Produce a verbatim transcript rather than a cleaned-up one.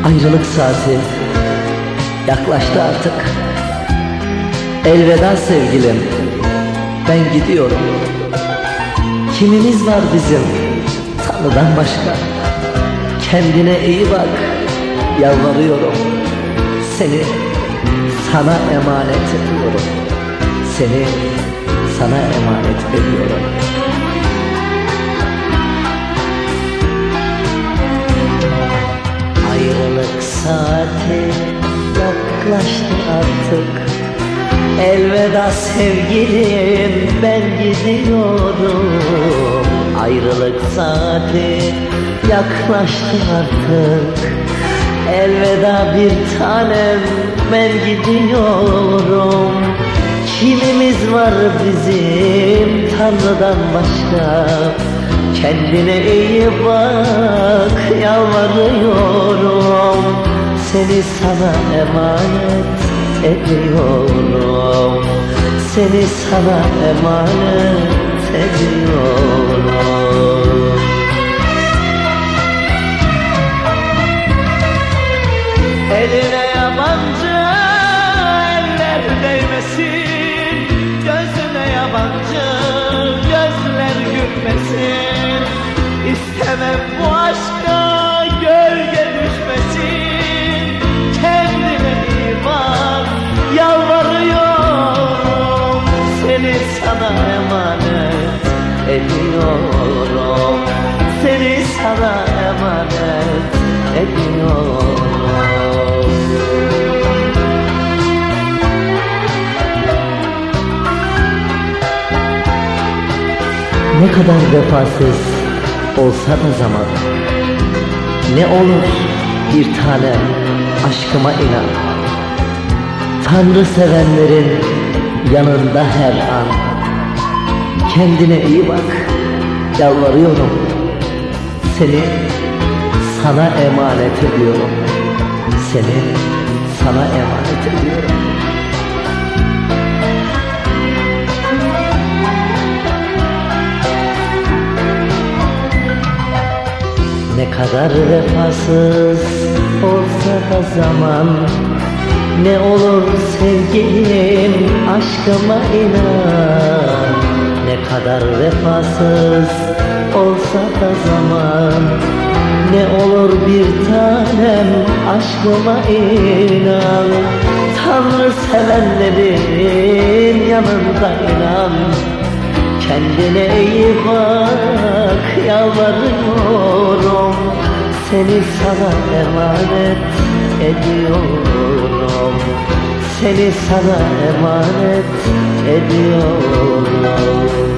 Ayrılık saati yaklaştı artık. Elveda sevgilim, ben gidiyorum. Kimimiz var bizim Tanrı'dan başka? Kendine iyi bak, yalvarıyorum. Seni sana emanet ediyorum. Seni sana emanet ediyorum. Ayrılık saati yaklaştı artık. Elveda sevgilim, ben gidiyorum. Ayrılık saati yaklaştı artık. Elveda bir tanem, ben gidiyorum. Kimimiz var bizim Tanrı'dan başka? Kendine iyi bak, yalvarıyorum. Seni sana emanet ediyorum. Seni sana emanet ediyorum. Eline yabancı eller değmesin, gözüne yabancı gözler gülmesin. İstemem bu aşka gölge düşmesin. Kendine iyi bak, yalvarıyorum. Seni sana emanet ediyorum. Seni sana emanet ediyorum. Ne kadar vefasız olsa da zaman, ne olur bir tanem aşkıma inan. Tanrı sevenlerin yanında her an. Kendine iyi bak, yalvarıyorum. Seni sana emanet ediyorum. Seni sana emanet ediyorum. Ne kadar vefasız olsa da zaman, ne olur sevgilim aşkıma inan. Ne kadar vefasız olsa da zaman, ne olur bir tanem aşkıma inan. Tanrı sevenlerin yanında inan. Kendine iyi bak, yalvarıyorum. Seni sana emanet ediyorum. Seni sana emanet ediyorum.